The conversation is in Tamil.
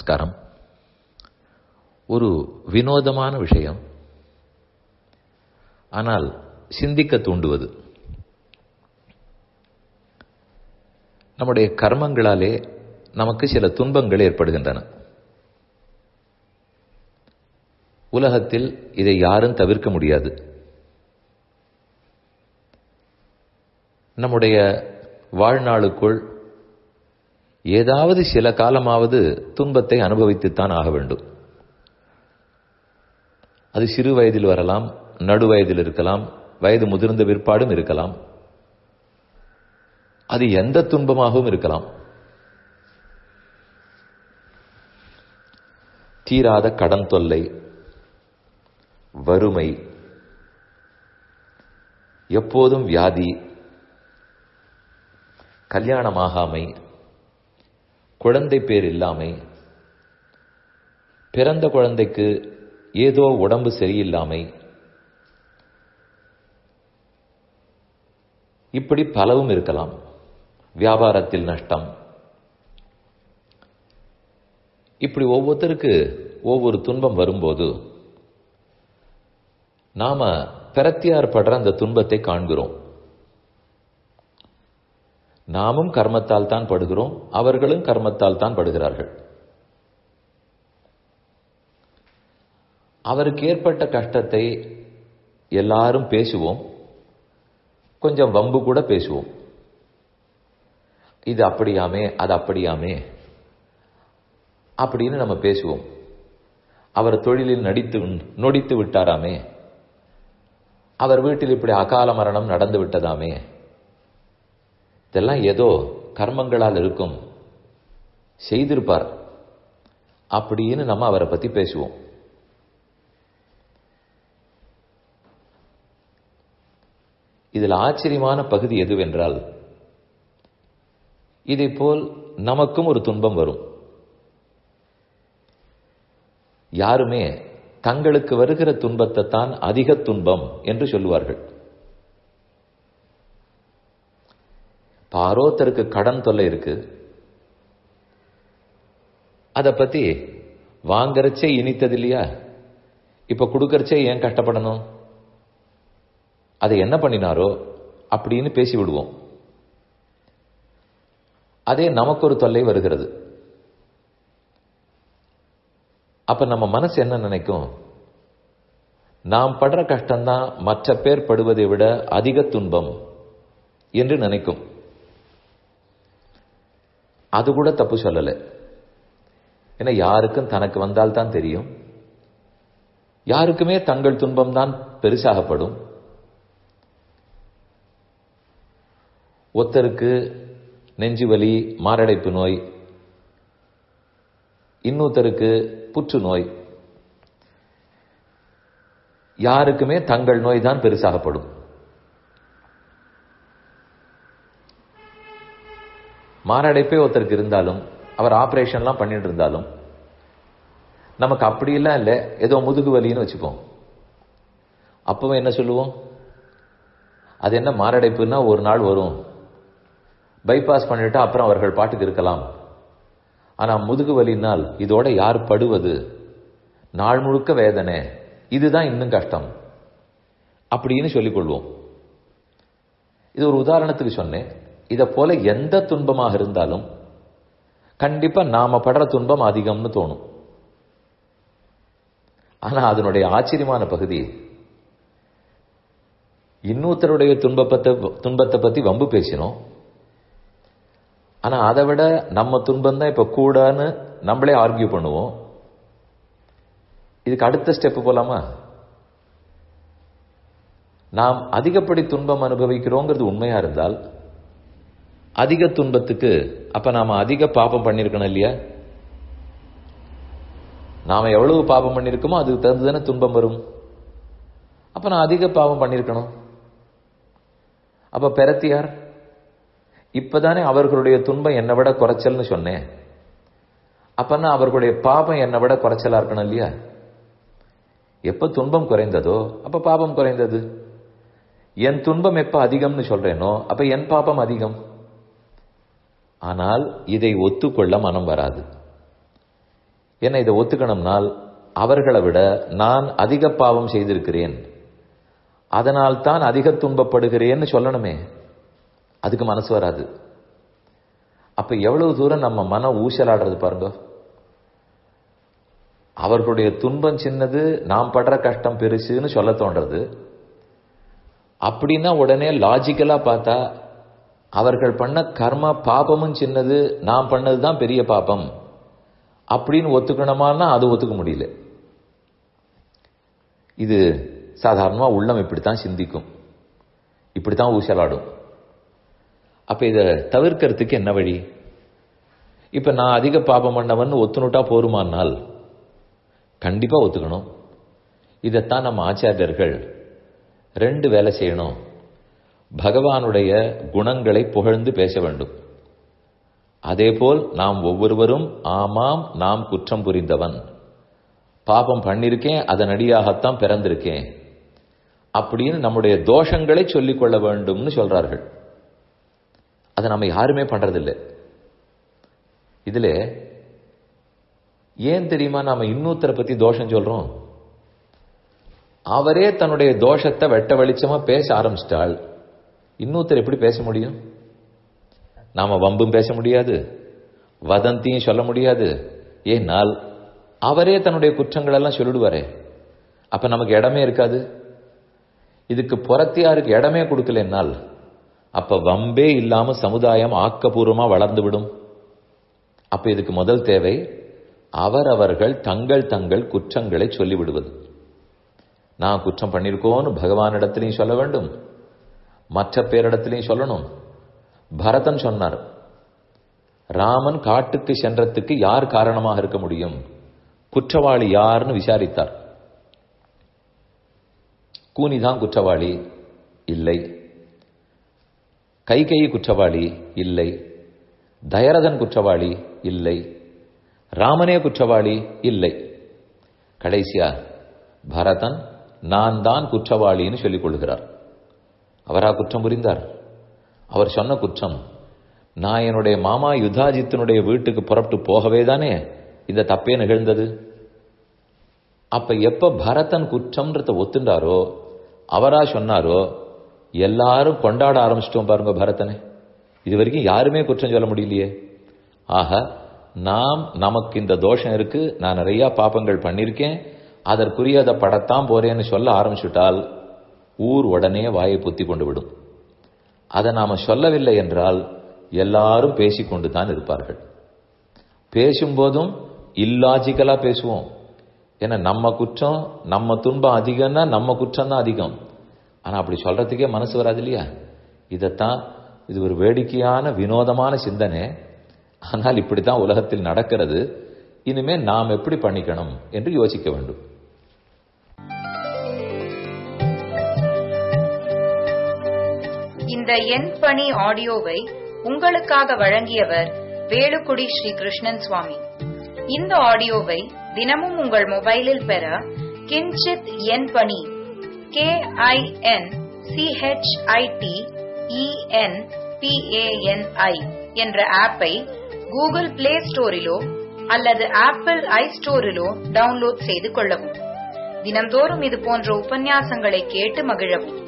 நமஸ்காரம். ஒரு வினோதமான விஷயம், ஆனால் சிந்திக்க தூண்டுவது. நம்முடைய கர்மங்களாலே நமக்கு சில துன்பங்கள் ஏற்படுகின்றன. உலகத்தில் இதை யாரும் தவிர்க்க முடியாது. நம்முடைய வாழ்நாளுக்குள் ஏதாவது சில காலமாவது துன்பத்தை அனுபவித்துத்தான் ஆக வேண்டும். அது சிறு வயதில் வரலாம், நடு வயதில் இருக்கலாம், வயது முதிர்ந்த பிற்பாடும் இருக்கலாம். அது எந்த துன்பமாகவும் இருக்கலாம். தீராத கடன் தொல்லை, வறுமை, எப்போதும் வியாதி, கல்யாணமாகாமை, குழந்தை பேர் இல்லாமை, பிறந்த குழந்தைக்கு ஏதோ உடம்பு சரியில்லாமை, இப்படி பலவும் இருக்கலாம். வியாபாரத்தில் நஷ்டம். இப்படி ஒவ்வொருத்தருக்கு ஒவ்வொரு துன்பம் வரும்போது நாம பிரத்தியார் படுற அந்த துன்பத்தை காண்கிறோம். நாமும் கர்மத்தால் தான் படுகிறோம், அவர்களும் கர்மத்தால் தான் படுகிறார்கள். அவருக்கு ஏற்பட்ட கஷ்டத்தை எல்லாரும் பேசுவோம், கொஞ்சம் வம்பு கூட பேசுவோம். இது அப்படியாமே, அது அப்படியாமே அப்படின்னு நம்ம பேசுவோம். அவர் தொழிலில் நொடித்து விட்டாராமே, அவர் வீட்டில் இப்படி அகால மரணம் நடந்து விட்டதாமே, இதெல்லாம் ஏதோ கர்மங்களால் இருக்கும், செய்திருப்பார் அப்படின்னு நம்ம அவரை பத்தி பேசுவோம். இதில் ஆச்சரியமான பகுதி எதுவென்றால், இதைப்போல் நமக்கும் ஒரு துன்பம் வரும். யாருமே தங்களுக்கு வருகிற துன்பத்தை தான் அதிக துன்பம் என்று சொல்லுவார்கள். ஆரோத்தருக்கு கடன் தொல்லை இருக்கு, அத பத்தி வாங்கறச்சே இனித்தது இல்லையா, இப்ப கொடுக்கறச்சே ஏன் கஷ்டப்படணும், அதை என்ன பண்ணினாரோ அப்படின்னு பேசி விடுவோம். அதே நமக்கு ஒரு தொல்லை வருகிறது. அப்ப நம்ம மனசு என்ன நினைக்கும், நாம் படுற கஷ்டம்தான் மற்ற பேர் படுவதை விட அதிக துன்பம் என்று நினைக்கும். அது கூட தப்பு சொல்லல. ஏன்னா யாருக்கும் தனக்கு வந்தால் தான் தெரியும். யாருக்குமே தங்கள் துன்பம் தான் பெருசாகப்படும். ஒருத்தருக்கு நெஞ்சு வலி, மாரடைப்பு நோய், இன்னொருத்தருக்கு புற்றுநோய், யாருக்குமே தங்கள் நோய் தான் பெருசாகப்படும். மாரடைப்பே ஒருத்தருக்கு இருந்தாலும், அவர் ஆபரேஷன்லாம் பண்ணிட்டு இருந்தாலும், நமக்கு அப்படியெல்லாம் இல்லை, ஏதோ முதுகு வலின்னு வச்சுப்போம். அப்பவும் என்ன சொல்லுவோம், அது என்ன மாரடைப்புன்னா ஒரு நாள் வரும், பைபாஸ் பண்ணிட்டு அப்புறம் அவர்கள் பாட்டுக்கு இருக்கலாம். ஆனா முதுகு வலினால் இதோட யார் படுவது, நாள் முழுக்க வேதனை, இதுதான் இன்னும் கஷ்டம் அப்படின்னு சொல்லிக் கொள்வோம். இது ஒரு உதாரணத்துக்கு சொன்னேன். இதை போல எந்த துன்பமாக இருந்தாலும் கண்டிப்பா நாம படுற துன்பம் அதிகம்னு தோணும். ஆனா அதனுடைய ஆச்சரியமான பகுதி, இன்னொருத்தருடைய துன்பத்தை பத்தி வம்பு பேசினோம். ஆனா அதை விட நம்ம துன்பம் தான் இப்ப கூடன்னு நம்மளே ஆர்கியூ பண்ணுவோம். இதுக்கு அடுத்த ஸ்டெப் போலாமா, நாம் அதிகப்படி துன்பம் அனுபவிக்கிறோங்கிறது உண்மையா இருந்தால் அதிக துன்பத்துக்கு அப்ப நாம அதிக பாபம் பண்ணிருக்கணும் இல்லையா? நாம எவ்வளவு பாபம் பண்ணிருக்கோமோ அதுக்கு தகுந்துதானே துன்பம் வரும். அப்ப நான் அதிக பாவம் பண்ணிருக்கணும். அப்ப பெறத்தியார் இப்பதானே அவர்களுடைய துன்பம் என்னை விட குறைச்சல்னு சொன்னேன். அப்பன்னா அவர்களுடைய பாபம் என்னை விட குறைச்சலா இருக்கணும் இல்லையா? எப்ப துன்பம் குறைந்ததோ அப்ப பாபம் குறைந்தது. என் துன்பம் எப்ப அதிகம்னு சொல்றேனோ அப்ப என் பாபம் அதிகம். ஆனால் இதை ஒத்துக்கொள்ள மனம் வராது. என்ன இதை ஒத்துக்கணும்னால் அவர்களை விட நான் அதிக பாவம் செய்திருக்கிறேன், அதனால் தான் அதிக துன்பப்படுகிறேன்னு சொல்லணுமே. அதுக்கு மனசு வராது. அப்ப எவ்வளவு தூரம் நம்ம மன ஊசலாடுறது பாருங்க. அவர்களுடைய துன்பம் சின்னது, நாம் படுற கஷ்டம் பெருசுன்னு சொல்ல தோன்றது. அப்படின்னா உடனே லாஜிக்கலா பார்த்தா அவர்கள் பண்ண கர்ம பாபமும் சின்னது, நாம் பண்ணதுதான் பெரிய பாபம் அப்படின்னு ஒத்துக்கணுமான்னா அது ஒத்துக்க முடியல. இது சாதாரணமா உள்ளம் இப்படித்தான் சிந்திக்கும், இப்படித்தான் ஊசலாடும். அப்ப இதை தவிர்க்கிறதுக்கு என்ன வழி? இப்ப நான் அதிக பாபம் பண்ணவன் ஒத்துனுட்டா போருமானால் கண்டிப்பா ஒத்துக்கணும். இதைத்தான் நம்ம ஆச்சாரியர்கள் 2 வேலை செய்யணும். பகவானுடைய குணங்களை புகழ்ந்து பேச வேண்டும். அதேபோல் நாம் ஒவ்வொருவரும் ஆமாம் நாம் குற்றம் புரிந்தவன், பாபம் பண்ணிருக்கேன், அதன் அடியாகத்தான் பிறந்திருக்கேன் அப்படின்னு நம்முடைய தோஷங்களை சொல்லிக் கொள்ள வேண்டும்னு சொல்றார்கள். அதை நம்ம யாருமே பண்றதில்லை. இதுல ஏன் தெரியுமா நாம இன்னொருத்தரை பத்தி தோஷம் சொல்றோம்? அவரே தன்னுடைய தோஷத்தை வெட்ட வெளிச்சமா பேச ஆரம்பிச்சிட்டால் இன்னொருத்தர் எப்படி பேச முடியும்? நாம வம்பும் பேச முடியாது, வதந்தியும் சொல்ல முடியாது. ஏனால் அவரே தன்னுடைய குற்றங்கள் எல்லாம் சொல்லிடுவாரே. அப்ப நமக்கு இடமே இருக்காது. இதுக்கு புறத்தியாருக்கு இடமே கொடுக்கலனால் அப்ப வம்பே இல்லாம சமுதாயம் ஆக்கப்பூர்வமா வளர்ந்து விடும். அப்ப இதுக்கு முதல் தேவை அவரவர்கள் தங்கள் தங்கள் குற்றங்களை சொல்லிவிடுவது. நான் குற்றம் பண்ணிருக்கோன்னு பகவானிடத்திலையும் சொல்ல வேண்டும், மற்ற பேரிடத்திலையும் சொல்லணும். பரதன் சொன்னார், ராமன் காட்டுக்கு சென்றதுக்கு யார் காரணமாக இருக்க முடியும், குற்றவாளி யார்னு விசாரித்தார். கூனிதான் குற்றவாளி இல்லை, கைகேயி குற்றவாளி இல்லை, தயரதன் குற்றவாளி இல்லை, ராமனே குற்றவாளி இல்லை. கடைசியா பரதன் நான் தான் குற்றவாளின்னு சொல்லிக் கொள்கிறார். அவரா குற்றம் புரிந்தார்? அவர் சொன்ன குற்றம், நான் என்னுடைய மாமா யுதாஜித்தினுடைய வீட்டுக்கு புறப்பட்டு போகவே தானே இந்த தப்பே நிகழ்ந்தது. அப்ப எப்ப பரதன் குற்றம்ன்றத ஒத்துண்டாரோ, அவரா சொன்னாரோ, எல்லாரும் கொண்டாட ஆரம்பிச்சிட்டோம் பாருங்க பரதனை. இது வரைக்கும் யாருமே குற்றம் சொல்ல முடியலையே. ஆக நாம் நமக்கு இந்த தோஷம் இருக்கு, நான் நிறைய பாப்பங்கள் பண்ணிருக்கேன், அதற்குரிய அதை படத்தான் போறேன்னு சொல்ல ஆரம்பிச்சுட்டால் ஊர் உடனே வாயை பொத்தி கொண்டு விடும். அதை நாம சொல்லவில்லை என்றால் எல்லாரும் பேசிக்கொண்டு தான் இருப்பார்கள். பேசும்போதும் இல்லாஜிக்கலா பேசுவோம். ஏன்னா நம்ம குற்றம் நம்ம துன்பம் அதிகம்னா நம்ம குற்றம் தான் அதிகம். ஆனா அப்படி சொல்றதுக்கே மனசு வராது இல்லையா? இதத்தான், இது ஒரு வேடிக்கையான வினோதமான சிந்தனை, ஆனால் இப்படித்தான் உலகத்தில் நடக்கிறது. இனிமே நாம் எப்படி பண்ணிக்கணும் என்று யோசிக்க வேண்டும். இந்த என் பணி ஆடியோவை உங்களுக்காக வழங்கியவர் வேலுக்குடி ஸ்ரீ கிருஷ்ணன் சுவாமி. இந்த ஆடியோவை தினமும் உங்கள் மொபைலில் பெற கிஞ்சித் என் பணி KINCHITENPANI என்ற ஆப்பை கூகுள் பிளே ஸ்டோரிலோ அல்லது ஆப்பிள் ஐ ஸ்டோரிலோ டவுன்லோட் செய்து கொள்ளவும். தினந்தோறும் இது போன்ற உபன்யாசங்களை கேட்டு மகிழவும்.